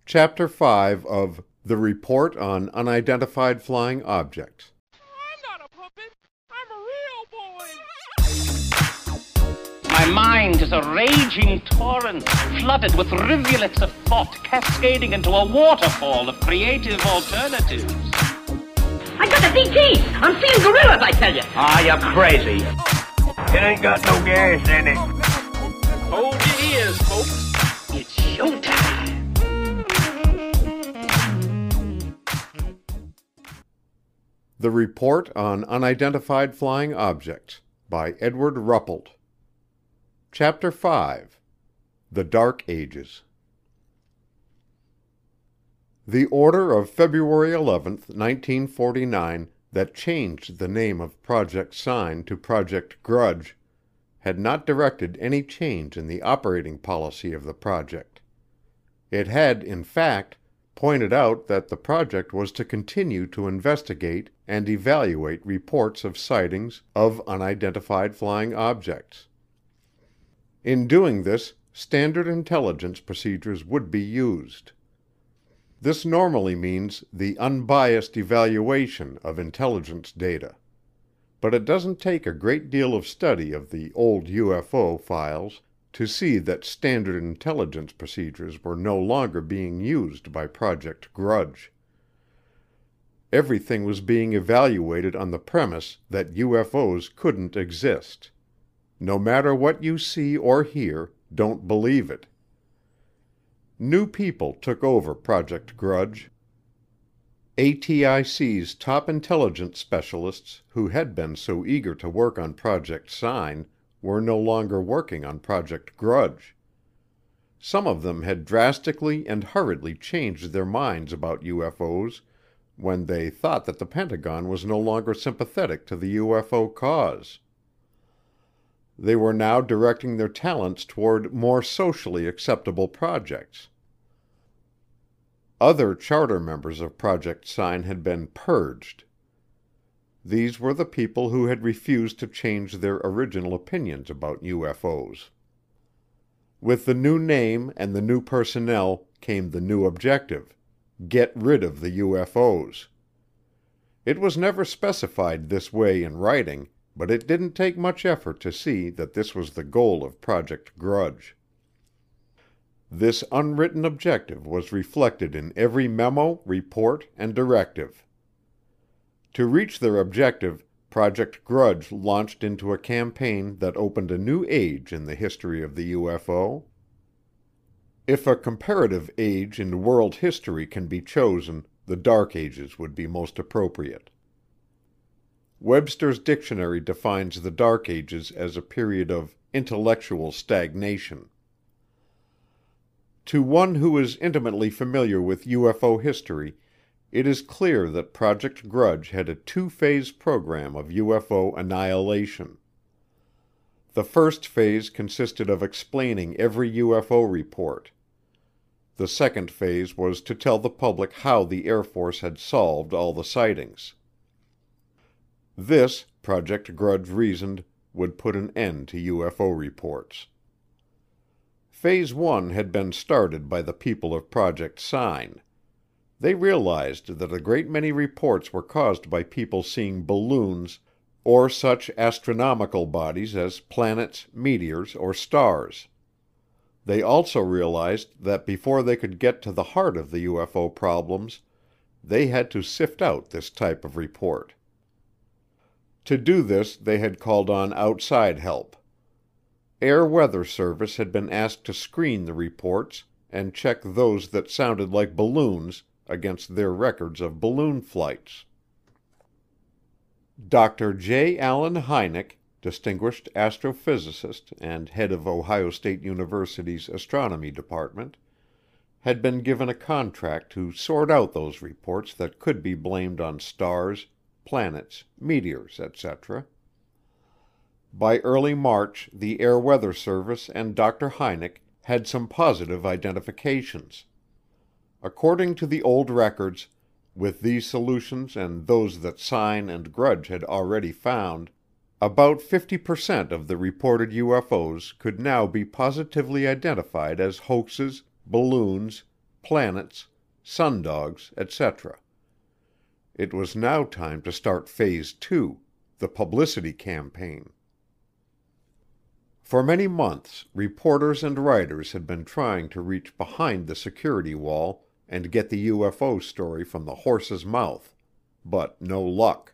Chapter 5 of The Report on Unidentified Flying Objects. I'm not a puppet. I'm a real boy. My mind is a raging torrent, flooded with rivulets of thought, cascading into a waterfall of creative alternatives. I got the DT! I'm seeing gorillas, I tell you! Ah, you're crazy. It ain't got no gas in it. Hold your ears, folks. It's showtime! The Report on Unidentified Flying Objects by Edward Ruppelt. Chapter 5 The Dark Ages. The order of February 11, 1949, that changed the name of Project Sign to Project Grudge had not directed any change in the operating policy of the project. It had, in fact, pointed out that the project was to continue to investigate and evaluate reports of sightings of unidentified flying objects. In doing this, standard intelligence procedures would be used. This normally means the unbiased evaluation of intelligence data. But it doesn't take a great deal of study of the old UFO files to see that standard intelligence procedures were no longer being used by Project Grudge. Everything was being evaluated on the premise that UFOs couldn't exist. No matter what you see or hear, don't believe it. New people took over Project Grudge. ATIC's top intelligence specialists, who had been so eager to work on Project Sign, were no longer working on Project Grudge. Some of them had drastically and hurriedly changed their minds about UFOs when they thought that the Pentagon was no longer sympathetic to the UFO cause. They were now directing their talents toward more socially acceptable projects. Other charter members of Project Sign had been purged. These were the people who had refused to change their original opinions about UFOs. With the new name and the new personnel came the new objective: get rid of the UFOs. It was never specified this way in writing, but it didn't take much effort to see that this was the goal of Project Grudge. This unwritten objective was reflected in every memo, report, and directive. To reach their objective, Project Grudge launched into a campaign that opened a new age in the history of the UFO. If a comparative age in world history can be chosen, the Dark Ages would be most appropriate. Webster's dictionary defines the Dark Ages as a period of intellectual stagnation. To one who is intimately familiar with UFO history, it is clear that Project Grudge had a two-phase program of UFO annihilation. The first phase consisted of explaining every UFO report. The second phase was to tell the public how the Air Force had solved all the sightings. This, Project Grudge reasoned, would put an end to UFO reports. Phase 1 had been started by the people of Project Sign. They realized that a great many reports were caused by people seeing balloons or such astronomical bodies as planets, meteors, or stars. They also realized that before they could get to the heart of the UFO problems, they had to sift out this type of report. To do this, they had called on outside help. Air Weather Service had been asked to screen the reports and check those that sounded like balloons against their records of balloon flights. Dr. J. Allen Hynek, distinguished astrophysicist and head of Ohio State University's astronomy department, had been given a contract to sort out those reports that could be blamed on stars, planets, meteors, etc. By early March, the Air Weather Service and Dr. Hynek had some positive identifications. According to the old records, with these solutions and those that Sign and Grudge had already found, about 50% of the reported UFOs could now be positively identified as hoaxes, balloons, planets, sundogs, etc. It was now time to start Phase 2, the publicity campaign. For many months, reporters and writers had been trying to reach behind the security wall and get the UFO story from the horse's mouth, but no luck.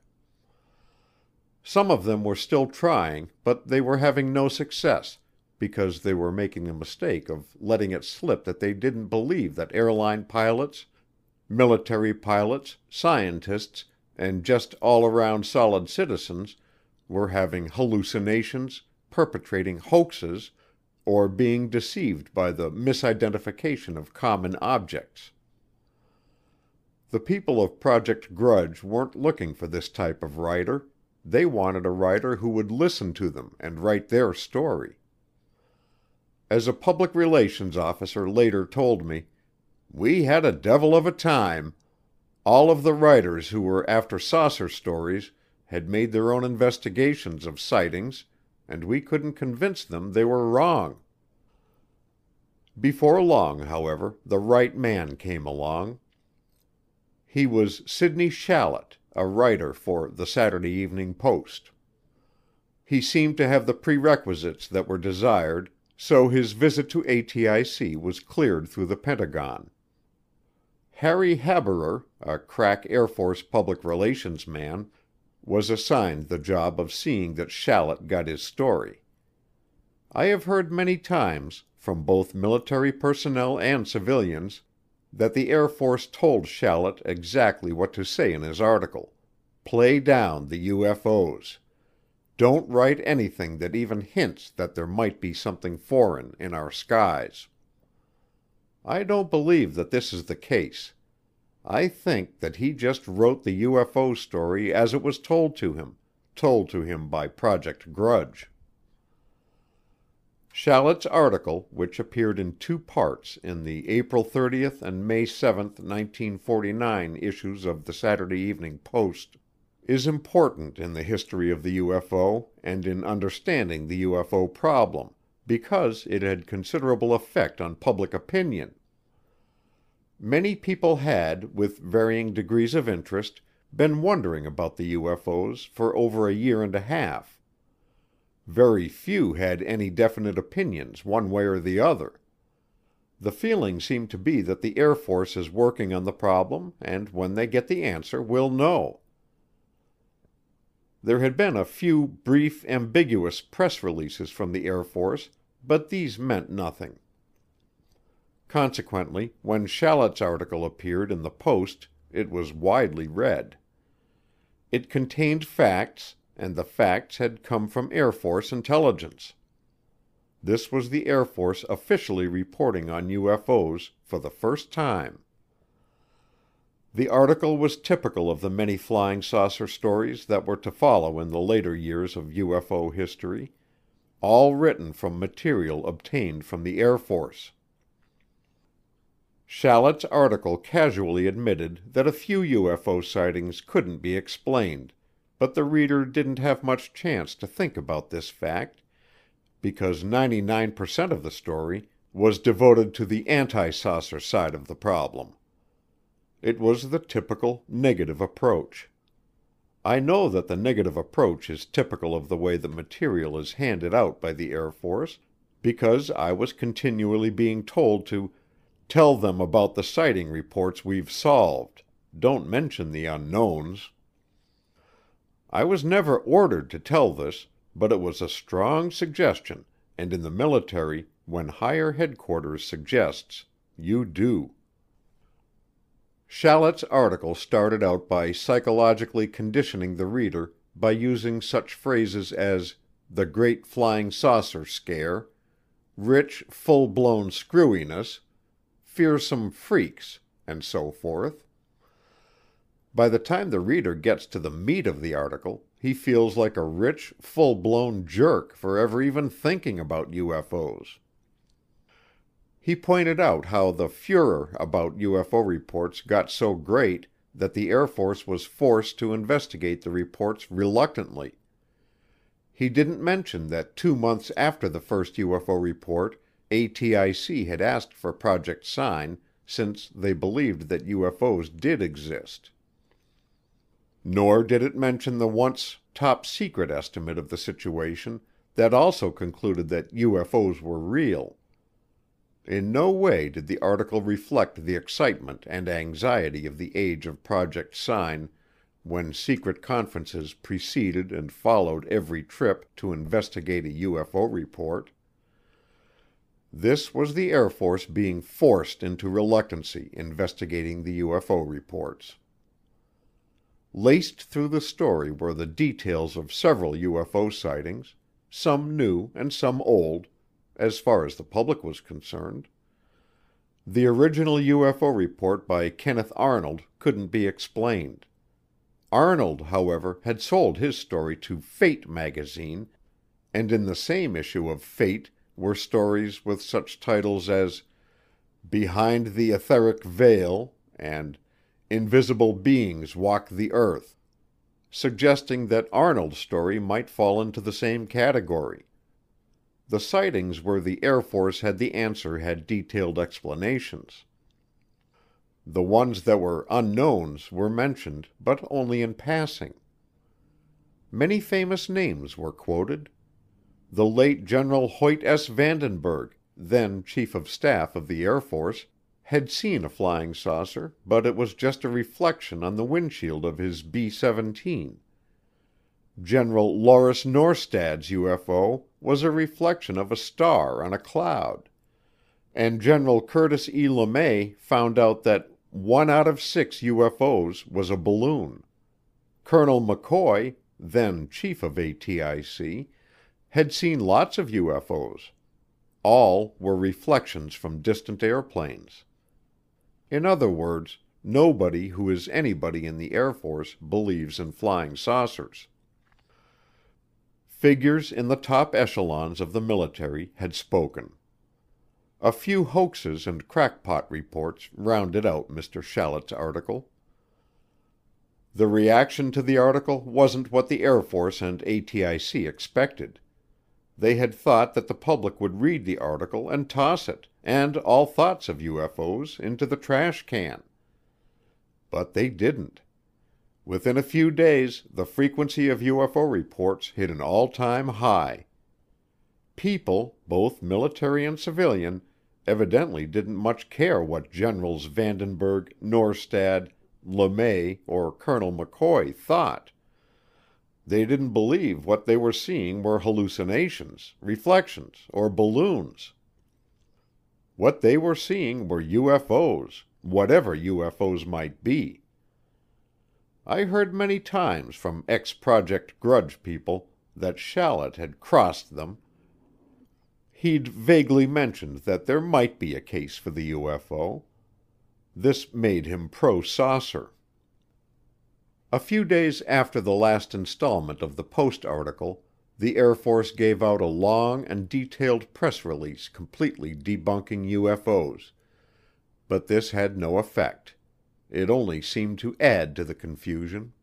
Some of them were still trying, but they were having no success because they were making the mistake of letting it slip that they didn't believe that airline pilots, military pilots, scientists, and just all-around solid citizens were having hallucinations, perpetrating hoaxes, or being deceived by the misidentification of common objects. The people of Project Grudge weren't looking for this type of writer. They wanted a writer who would listen to them and write their story. As a public relations officer later told me, "We had a devil of a time. All of the writers who were after saucer stories had made their own investigations of sightings, and we couldn't convince them they were wrong." Before long, however, the right man came along. He was Sidney Shallot, a writer for the Saturday Evening Post. He seemed to have the prerequisites that were desired, so his visit to ATIC was cleared through the Pentagon. Harry Haberer, a crack Air Force public relations man, was assigned the job of seeing that Shallot got his story. I have heard many times, from both military personnel and civilians, that the Air Force told Shallot exactly what to say in his article. Play down the UFOs. Don't write anything that even hints that there might be something foreign in our skies. I don't believe that this is the case. I think that he just wrote the UFO story as it was told to him by Project Grudge. Shallot's article, which appeared in 2 parts in the April 30th and May 7th, 1949 issues of the Saturday Evening Post, is important in the history of the UFO and in understanding the UFO problem because it had considerable effect on public opinion. Many people had, with varying degrees of interest, been wondering about the UFOs for over a year and a half. Very few had any definite opinions one way or the other. The feeling seemed to be that the Air Force is working on the problem, and when they get the answer, we'll know. There had been a few brief, ambiguous press releases from the Air Force, but these meant nothing. Consequently, when Shallot's article appeared in the Post, it was widely read. It contained facts, and the facts had come from Air Force intelligence. This was the Air Force officially reporting on UFOs for the first time. The article was typical of the many flying saucer stories that were to follow in the later years of UFO history, all written from material obtained from the Air Force. Shallot's article casually admitted that a few UFO sightings couldn't be explained, but the reader didn't have much chance to think about this fact because 99% of the story was devoted to the anti-saucer side of the problem. It was the typical negative approach. I know that the negative approach is typical of the way the material is handed out by the Air Force because I was continually being told to tell them about the sighting reports we've solved, don't mention the unknowns. I was never ordered to tell this, but it was a strong suggestion, and in the military, when higher headquarters suggests, you do. Shallot's article started out by psychologically conditioning the reader by using such phrases as the Great Flying Saucer Scare, rich, full-blown screwiness, fearsome freaks, and so forth. By the time the reader gets to the meat of the article, he feels like a rich, full-blown jerk for ever even thinking about UFOs. He pointed out how the furor about UFO reports got so great that the Air Force was forced to investigate the reports reluctantly. He didn't mention that 2 months after the first UFO report, ATIC had asked for Project Sign, since they believed that UFOs did exist. Nor did it mention the once top-secret estimate of the situation that also concluded that UFOs were real. In no way did the article reflect the excitement and anxiety of the age of Project Sign, when secret conferences preceded and followed every trip to investigate a UFO report. This was the Air Force being forced into reluctancy investigating the UFO reports. Laced through the story were the details of several UFO sightings, some new and some old, as far as the public was concerned. The original UFO report by Kenneth Arnold couldn't be explained. Arnold, however, had sold his story to Fate magazine, and in the same issue of Fate were stories with such titles as Behind the Etheric Veil and Invisible Beings Walk the Earth, suggesting that Arnold's story might fall into the same category. The sightings where the Air Force had the answer had detailed explanations. The ones that were unknowns were mentioned, but only in passing. Many famous names were quoted. The late General Hoyt S. Vandenberg, then Chief of Staff of the Air Force, had seen a flying saucer, but it was just a reflection on the windshield of his B-17. General Loris Norstad's UFO was a reflection of a star on a cloud, and General Curtis E. LeMay found out that 1 out of 6 UFOs was a balloon. Colonel McCoy, then Chief of ATIC, had seen lots of UFOs. All were reflections from distant airplanes. In other words, nobody who is anybody in the Air Force believes in flying saucers. Figures in the top echelons of the military had spoken. A few hoaxes and crackpot reports rounded out Mr. Shallett's article. The reaction to the article wasn't what the Air Force and ATIC expected. They had thought that the public would read the article and toss it, and all thoughts of UFOs, into the trash can. But they didn't. Within a few days, the frequency of UFO reports hit an all-time high. People, both military and civilian, evidently didn't much care what Generals Vandenberg, Norstad, LeMay, or Colonel McCoy thought. They didn't believe what they were seeing were hallucinations, reflections, or balloons. What they were seeing were UFOs, whatever UFOs might be. I heard many times from ex-Project Grudge people that Shallett had crossed them. He'd vaguely mentioned that there might be a case for the UFO. This made him pro-saucer. A few days after the last installment of the Post article, the Air Force gave out a long and detailed press release completely debunking UFOs, but this had no effect. It only seemed to add to the confusion.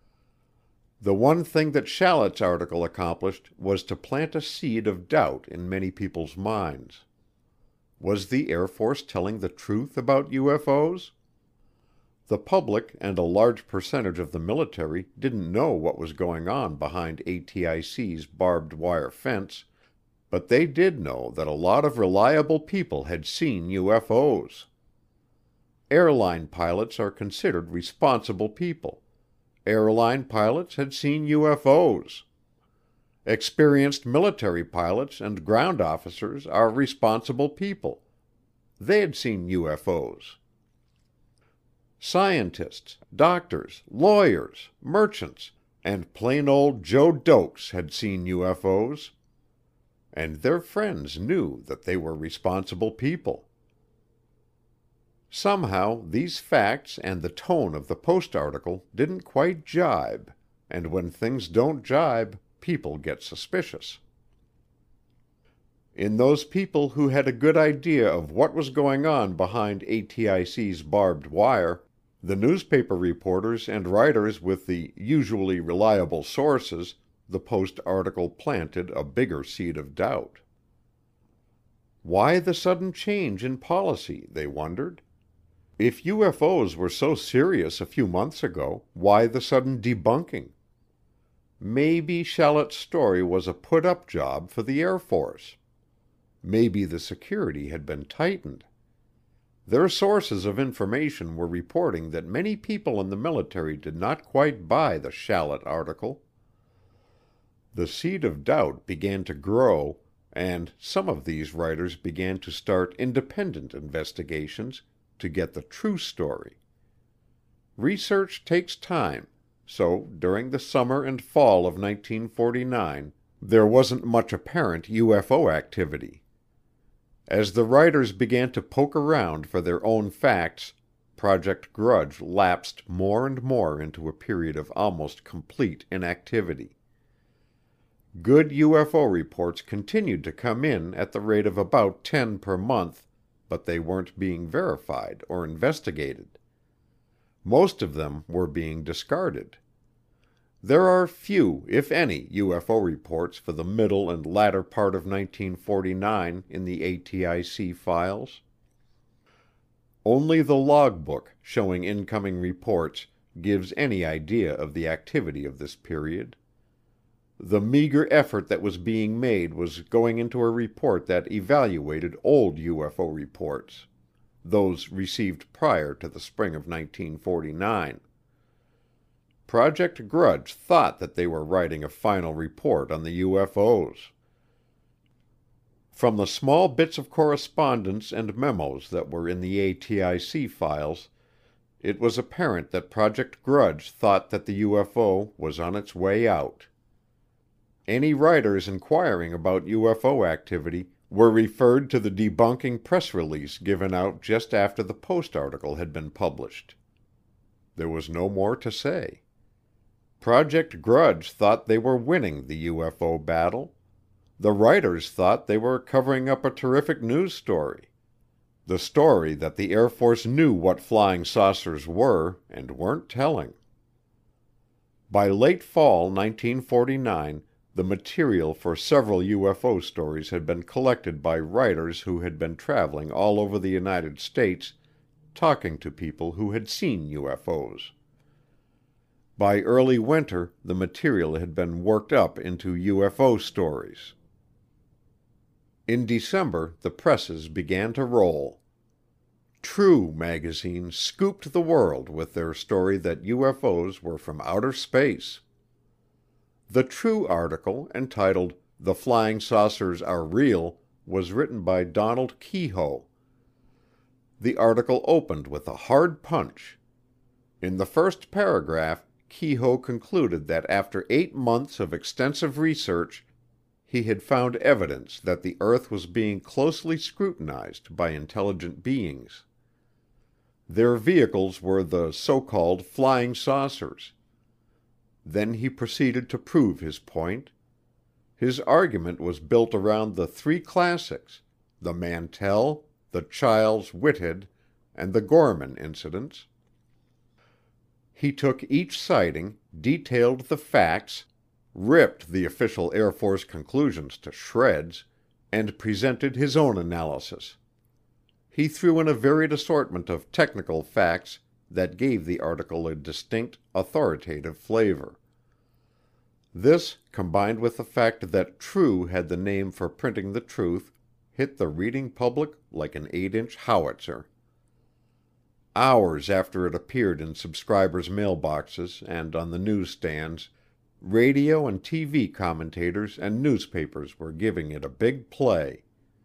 The one thing that Shallett's article accomplished was to plant a seed of doubt in many people's minds. Was the Air Force telling the truth about UFOs? The public and a large percentage of the military didn't know what was going on behind ATIC's barbed wire fence, but they did know that a lot of reliable people had seen UFOs. Airline pilots are considered responsible people. Airline pilots had seen UFOs. Experienced military pilots and ground officers are responsible people. They had seen UFOs. Scientists, doctors, lawyers, merchants, and plain old Joe Dokes had seen UFOs. And their friends knew that they were responsible people. Somehow, these facts and the tone of the Post article didn't quite jibe, and when things don't jibe, people get suspicious. In those people who had a good idea of what was going on behind ATIC's barbed wire, the newspaper reporters and writers with the usually reliable sources, the Post article planted a bigger seed of doubt. Why the sudden change in policy, they wondered? If UFOs were so serious a few months ago, why the sudden debunking? Maybe Shallett's story was a put-up job for the Air Force. Maybe the security had been tightened. Their sources of information were reporting that many people in the military did not quite buy the Shallett article. The seed of doubt began to grow, and some of these writers began to start independent investigations to get the true story. Research takes time, so during the summer and fall of 1949, there wasn't much apparent UFO activity. As the writers began to poke around for their own facts, Project Grudge lapsed more and more into a period of almost complete inactivity. Good UFO reports continued to come in at the rate of about 10 per month, but they weren't being verified or investigated. Most of them were being discarded. There are few, if any, UFO reports for the middle and latter part of 1949 in the ATIC files. Only the logbook showing incoming reports gives any idea of the activity of this period. The meager effort that was being made was going into a report that evaluated old UFO reports, those received prior to the spring of 1949. Project Grudge thought that they were writing a final report on the UFOs. From the small bits of correspondence and memos that were in the ATIC files, it was apparent that Project Grudge thought that the UFO was on its way out. Any writers inquiring about UFO activity were referred to the debunking press release given out just after the Post article had been published. There was no more to say. Project Grudge thought they were winning the UFO battle. The writers thought they were covering up a terrific news story. The story that the Air Force knew what flying saucers were and weren't telling. By late fall 1949, the material for several UFO stories had been collected by writers who had been traveling all over the United States talking to people who had seen UFOs. By early winter, the material had been worked up into UFO stories. In December, the presses began to roll. True magazine scooped the world with their story that UFOs were from outer space. The True article, entitled "The Flying Saucers Are Real," was written by Donald Keyhoe. The article opened with a hard punch. In the first paragraph, Keyhoe concluded that after 8 months of extensive research, he had found evidence that the earth was being closely scrutinized by intelligent beings. Their vehicles were the so-called flying saucers. Then he proceeded to prove his point. His argument was built around the 3 classics, the Mantell, the Chiles-Whitted, and the Gorman incidents. He took each sighting, detailed the facts, ripped the official Air Force conclusions to shreds, and presented his own analysis. He threw in a varied assortment of technical facts that gave the article a distinct, authoritative flavor. This, combined with the fact that True had the name for printing the truth, hit the reading public like an 8-inch howitzer. Hours after it appeared in subscribers' mailboxes and on the newsstands, radio and TV commentators and newspapers were giving it a big play.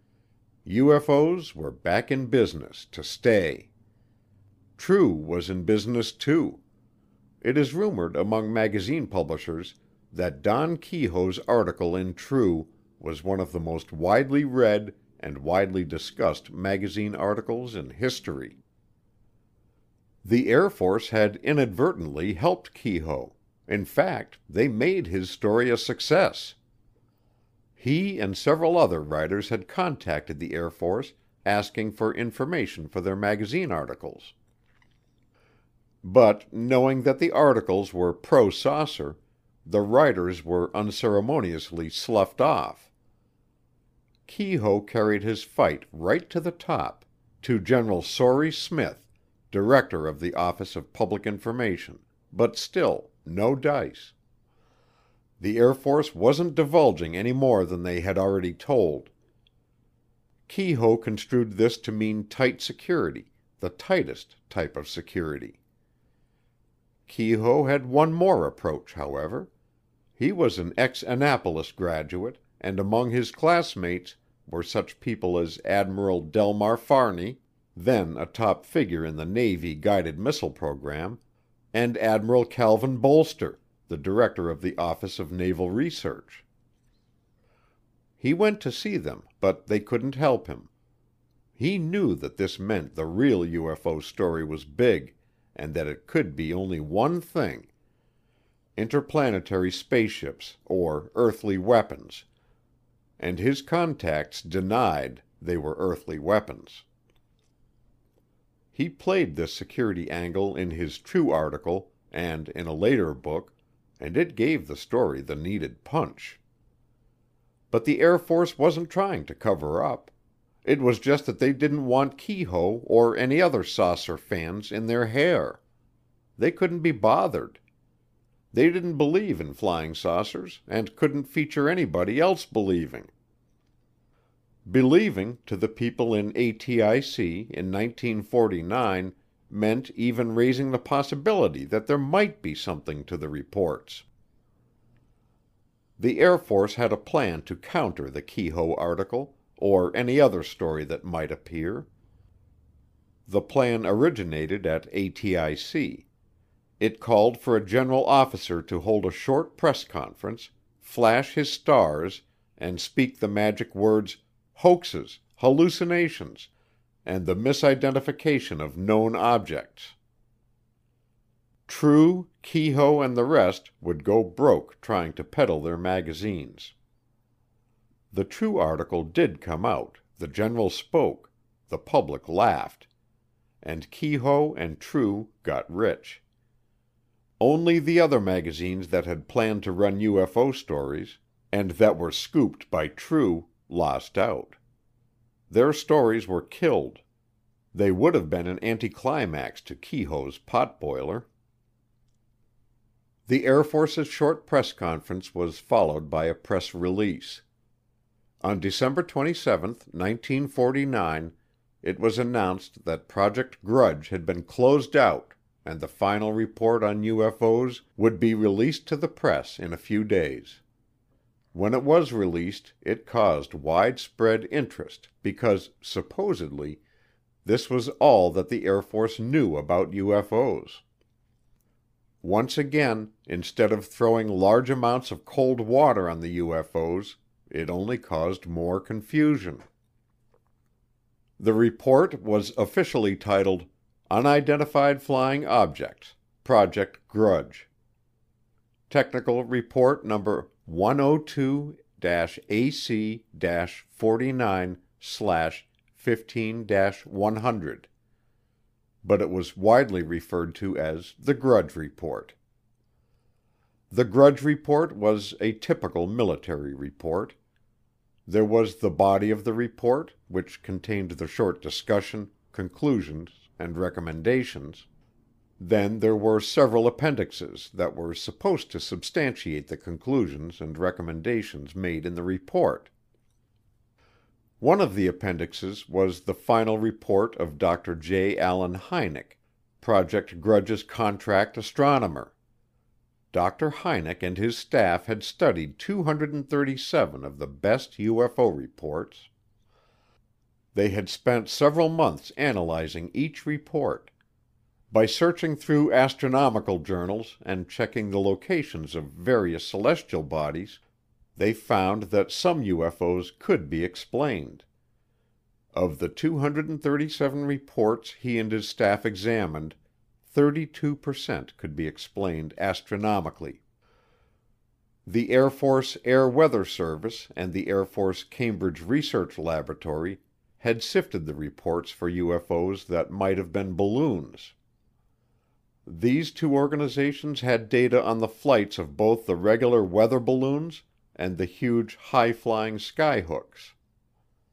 UFOs were back in business to stay. True was in business too. It is rumored among magazine publishers that Don Keyhoe's article in True was one of the most widely read and widely discussed magazine articles in history. The Air Force had inadvertently helped Keyhoe. In fact, they made his story a success. He and several other writers had contacted the Air Force asking for information for their magazine articles. But knowing that the articles were pro-saucer, the writers were unceremoniously sloughed off. Keyhoe carried his fight right to the top, to General Sory Smith, director of the Office of Public Information, but still, no dice. The Air Force wasn't divulging any more than they had already told. Keyhoe construed this to mean tight security, the tightest type of security. Keyhoe had one more approach, however. He was an ex-Annapolis graduate, and among his classmates were such people as Admiral Delmar Farney, then a top figure in the Navy guided missile program, and Admiral Calvin Bolster, the director of the Office of Naval Research. He went to see them, but they couldn't help him. He knew that this meant the real UFO story was big, and that it could be only one thing: interplanetary spaceships or earthly weapons, and his contacts denied they were earthly weapons. He played this security angle in his True article and in a later book, and it gave the story the needed punch. But the Air Force wasn't trying to cover up. It was just that they didn't want Keyhoe or any other saucer fans in their hair. They couldn't be bothered. They didn't believe in flying saucers and couldn't feature anybody else believing. Believing, to the people in ATIC in 1949, meant even raising the possibility that there might be something to the reports. The Air Force had a plan to counter the Keyhoe article, or any other story that might appear. The plan originated at ATIC. It called for a general officer to hold a short press conference, flash his stars, and speak the magic words hoaxes, hallucinations, and the misidentification of known objects. True, Keyhoe, and the rest would go broke trying to peddle their magazines. The True article did come out, the general spoke, the public laughed, and Keyhoe and True got rich. Only the other magazines that had planned to run UFO stories, and that were scooped by True, lost out. Their stories were killed. They would have been an anticlimax to Keyhoe's potboiler. The Air Force's short press conference was followed by a press release. On December 27, 1949, it was announced that Project Grudge had been closed out and the final report on UFOs would be released to the press in a few days. When it was released, it caused widespread interest because, supposedly, this was all that the Air Force knew about UFOs. Once again, instead of throwing large amounts of cold water on the UFOs, it only caused more confusion. The report was officially titled Unidentified Flying Objects, Project Grudge. Technical Report Number 102-AC-49/15-100, but it was widely referred to as the Grudge Report. The Grudge Report was a typical military report. There was the body of the report, which contained the short discussion, conclusions, and recommendations. Then there were several appendixes that were supposed to substantiate the conclusions and recommendations made in the report. One of the appendixes was the final report of Dr. J. Allen Hynek, Project Grudge's contract astronomer. Dr. Hynek and his staff had studied 237 of the best UFO reports. They had spent several months analyzing each report. By searching through astronomical journals and checking the locations of various celestial bodies, they found that some UFOs could be explained. Of the 237 reports he and his staff examined, 32% could be explained astronomically. The Air Force Air Weather Service and the Air Force Cambridge Research Laboratory had sifted the reports for UFOs that might have been balloons. These two organizations had data on the flights of both the regular weather balloons and the huge high-flying skyhooks.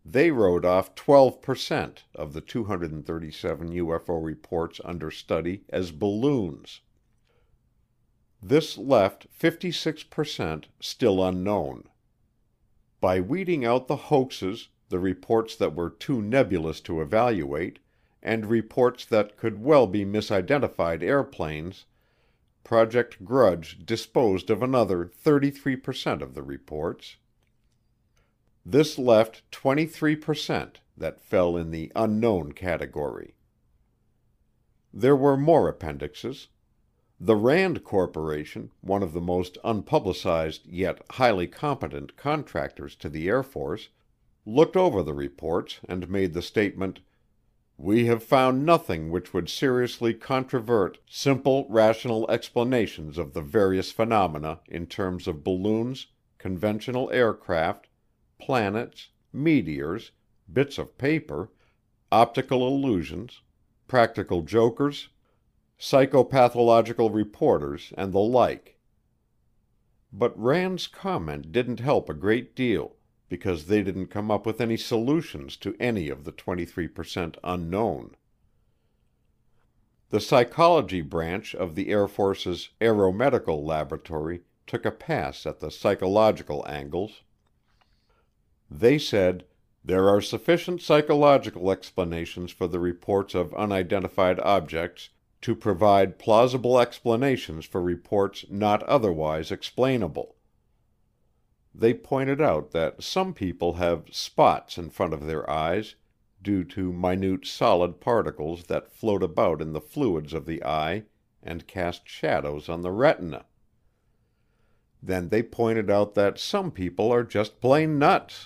They wrote off 12% of the 237 UFO reports under study as balloons. This left 56% still unknown. By weeding out the hoaxes, the reports that were too nebulous to evaluate, and reports that could well be misidentified airplanes, Project Grudge disposed of another 33% of the reports. This left 23% that fell in the unknown category. There were more appendixes. The Rand Corporation, one of the most unpublicized yet highly competent contractors to the Air Force, looked over the reports and made the statement, "We have found nothing which would seriously controvert simple rational explanations of the various phenomena in terms of balloons, conventional aircraft, planets, meteors, bits of paper, optical illusions, practical jokers, psychopathological reporters, and the like." But Rand's comment didn't help a great deal, because they didn't come up with any solutions to any of the 23% unknown. The psychology branch of the Air Force's Aeromedical Laboratory took a pass at the psychological angles. They said, "There are sufficient psychological explanations for the reports of unidentified objects to provide plausible explanations for reports not otherwise explainable." They pointed out that some people have spots in front of their eyes due to minute solid particles that float about in the fluids of the eye and cast shadows on the retina. Then they pointed out that some people are just plain nuts.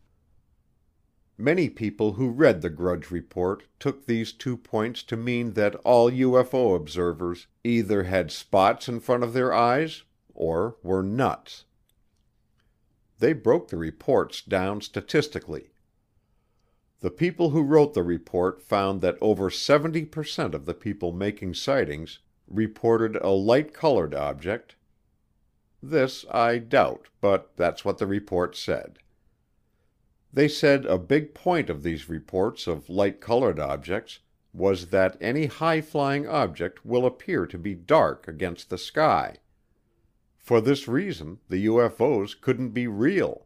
Many people who read the Grudge Report took these 2 points to mean that all UFO observers either had spots in front of their eyes or were nuts. They broke the reports down statistically. The people who wrote the report found that over 70% of the people making sightings reported a light-colored object. This I doubt, but that's what the report said. They said a big point of these reports of light-colored objects was that any high-flying object will appear to be dark against the sky. For this reason, the UFOs couldn't be real.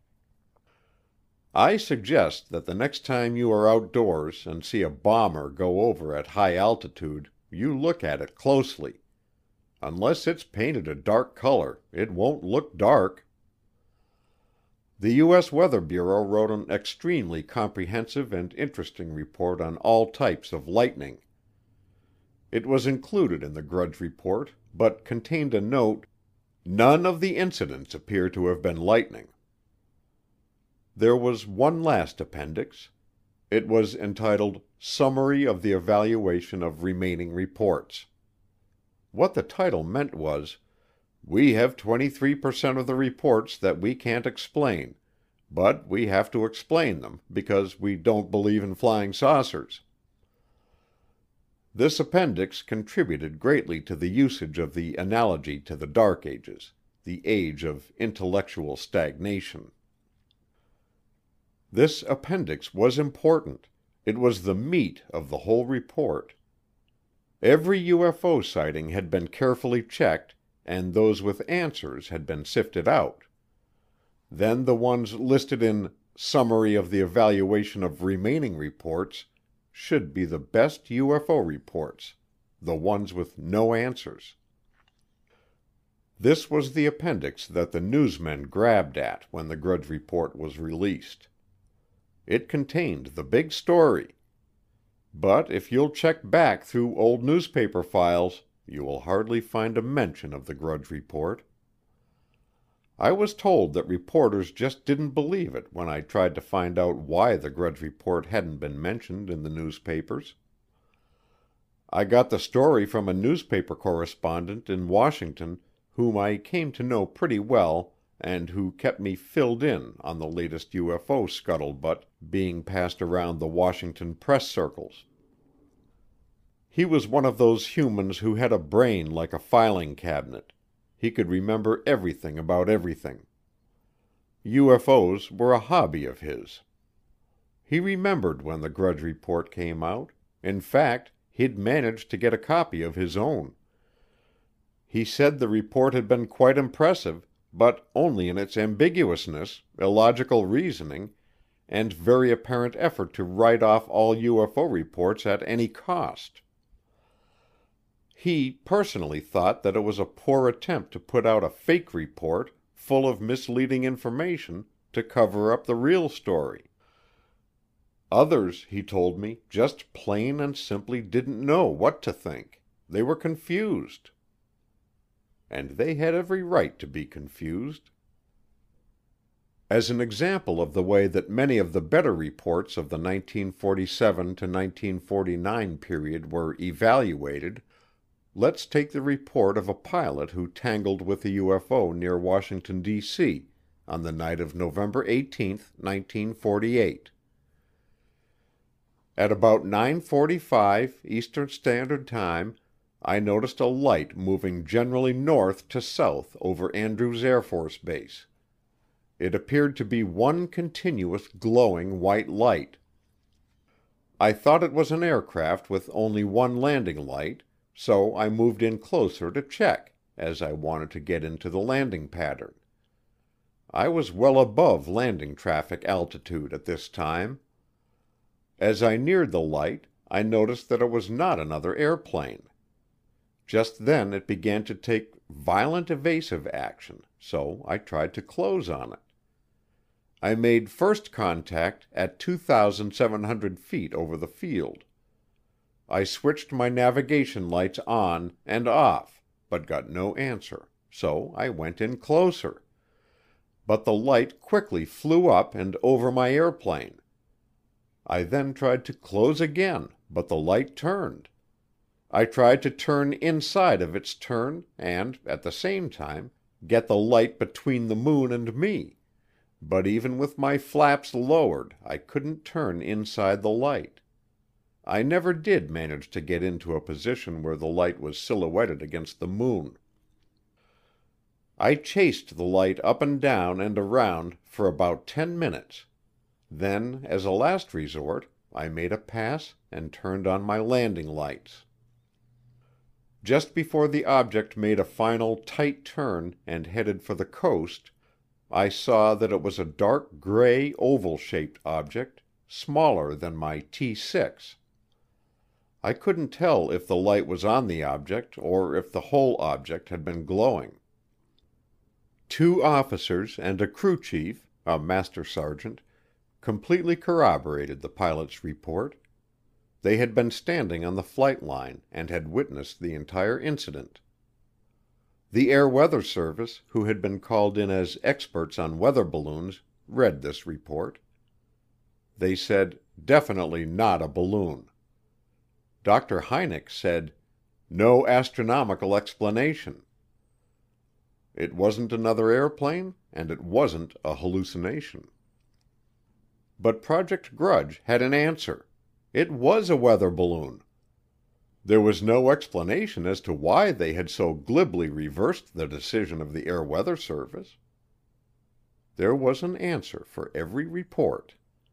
I suggest that the next time you are outdoors and see a bomber go over at high altitude, you look at it closely. Unless it's painted a dark color, it won't look dark. The U.S. Weather Bureau wrote an extremely comprehensive and interesting report on all types of lightning. It was included in the Grudge Report, but contained a note, "None of the incidents appear to have been lightning." There was one last appendix. It was entitled Summary of the Evaluation of Remaining Reports. What the title meant was, "We have 23% of the reports that we can't explain, but we have to explain them because we don't believe in flying saucers." This appendix contributed greatly to the usage of the analogy to the Dark Ages, the age of intellectual stagnation. This appendix was important. It was the meat of the whole report. Every UFO sighting had been carefully checked, and those with answers had been sifted out. Then the ones listed in Summary of the Evaluation of Remaining Reports should be the best UFO reports, the ones with no answers. This was the appendix that the newsmen grabbed at when the Grudge Report was released. It contained the big story. But if you'll check back through old newspaper files, you will hardly find a mention of the Grudge Report. I was told that reporters just didn't believe it when I tried to find out why the Grudge Report hadn't been mentioned in the newspapers. I got the story from a newspaper correspondent in Washington whom I came to know pretty well and who kept me filled in on the latest UFO scuttlebutt being passed around the Washington press circles. He was one of those humans who had a brain like a filing cabinet. He could remember everything about everything. UFOs were a hobby of his. He remembered when the Grudge Report came out. In fact, he'd managed to get a copy of his own. He said the report had been quite impressive, but only in its ambiguousness, illogical reasoning, and very apparent effort to write off all UFO reports at any cost. He personally thought that it was a poor attempt to put out a fake report full of misleading information to cover up the real story. Others, he told me, just plain and simply didn't know what to think. They were confused. And they had every right to be confused. As an example of the way that many of the better reports of the 1947 to 1949 period were evaluated, let's take the report of a pilot who tangled with a UFO near Washington, D.C. on the night of November 18, 1948. At about 9:45 Eastern Standard Time, I noticed a light moving generally north to south over Andrews Air Force Base. It appeared to be one continuous glowing white light. I thought it was an aircraft with only one landing light, so I moved in closer to check, as I wanted to get into the landing pattern. I was well above landing traffic altitude at this time. As I neared the light, I noticed that it was not another airplane. Just then it began to take violent evasive action, so I tried to close on it. I made first contact at 2,700 feet over the field. I switched my navigation lights on and off, but got no answer, so I went in closer. But the light quickly flew up and over my airplane. I then tried to close again, but the light turned. I tried to turn inside of its turn and, at the same time, get the light between the moon and me, but even with my flaps lowered, I couldn't turn inside the light. I never did manage to get into a position where the light was silhouetted against the moon. I chased the light up and down and around for about 10 minutes. Then, as a last resort, I made a pass and turned on my landing lights. Just before the object made a final tight turn and headed for the coast, I saw that it was a dark gray oval-shaped object, smaller than my T6. I couldn't tell if the light was on the object or if the whole object had been glowing. 2 officers and a crew chief, a master sergeant, completely corroborated the pilot's report. They had been standing on the flight line and had witnessed the entire incident. The Air Weather Service, who had been called in as experts on weather balloons, read this report. They said, definitely not a balloon. Dr. Hynek said, no astronomical explanation. It wasn't another airplane, and it wasn't a hallucination. But Project Grudge had an answer. It was a weather balloon. There was no explanation as to why they had so glibly reversed the decision of the Air Weather Service. There was an answer for every report.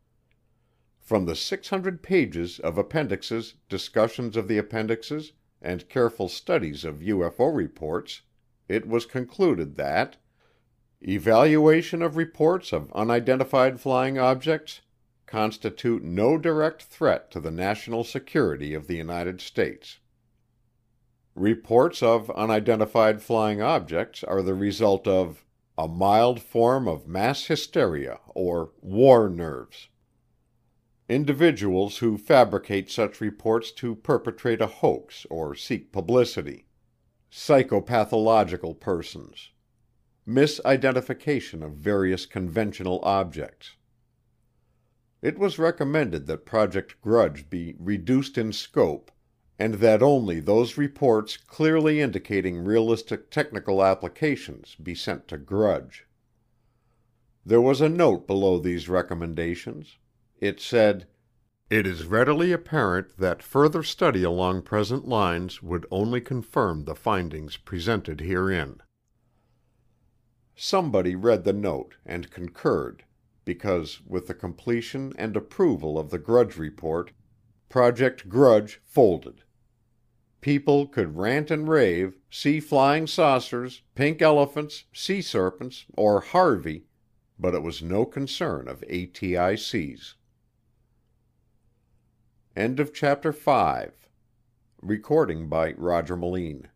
From the 600 pages of appendixes, discussions of the appendixes, and careful studies of UFO reports, it was concluded that evaluation of reports of unidentified flying objects constitute no direct threat to the national security of the United States. Reports of unidentified flying objects are the result of a mild form of mass hysteria or war nerves. Individuals who fabricate such reports to perpetrate a hoax or seek publicity. Psychopathological persons. Misidentification of various conventional objects. It was recommended that Project Grudge be reduced in scope and that only those reports clearly indicating realistic technical applications be sent to Grudge. There was a note below these recommendations. It said, "It is readily apparent that further study along present lines would only confirm the findings presented herein." Somebody read the note and concurred, because with the completion and approval of the Grudge Report, Project Grudge folded. People could rant and rave, see flying saucers, pink elephants, sea serpents, or Harvey, but it was no concern of ATIC's. End of chapter 5. Recording by Roger Moline.